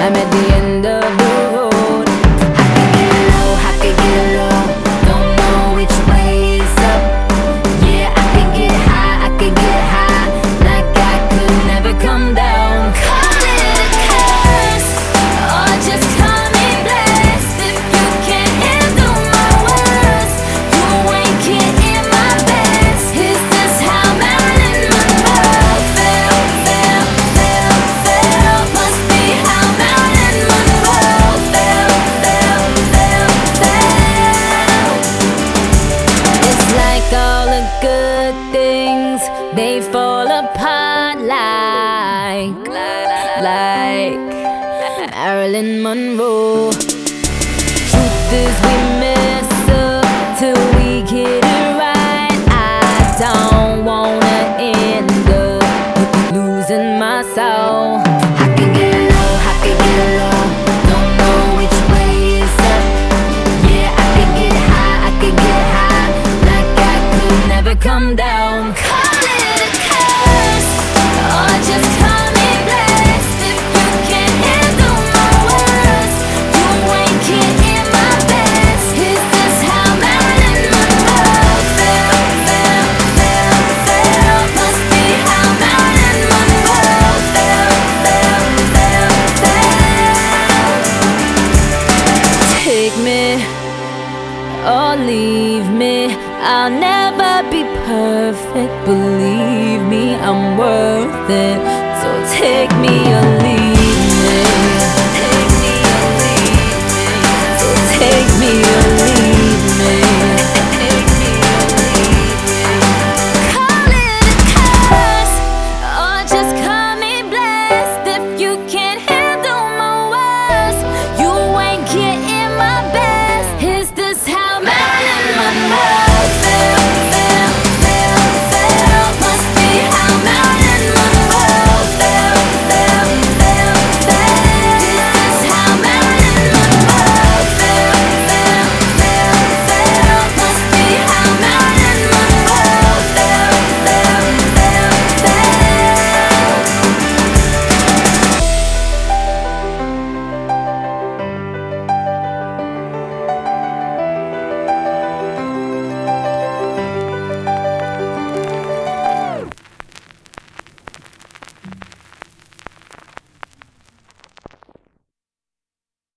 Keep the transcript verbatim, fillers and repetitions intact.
I'm at the end of the road. I can get low, I can get low, don't know which way is up. Yeah, I can get high, I can get high, like I could never come down. Call it a curse, or just call me blessed. If you can't handle my words, you ain't can't hear my best. Is this how Marilyn Monroe felt, felt, felt, felt? Must be how Marilyn Monroe felt, felt, felt, felt. It's like all the good things, they fall apart like, like Marilyn Monroe. Truth is we mess up till we get it right. I don't wanna end up losing my soul. I can get low, I can get low, don't know which way is up. Yeah, I can get high, I can get high, like I could never come down. Call it a curse, or just call me blessed. If you can't handle my words, you ain't can't hear my best. Is this how Marilyn Monroe felt, felt, felt, felt? Must be how Marilyn Monroe felt, felt, felt, felt. Take me or leave me, I'll never be perfect. Believe me, I'm worth it. So take me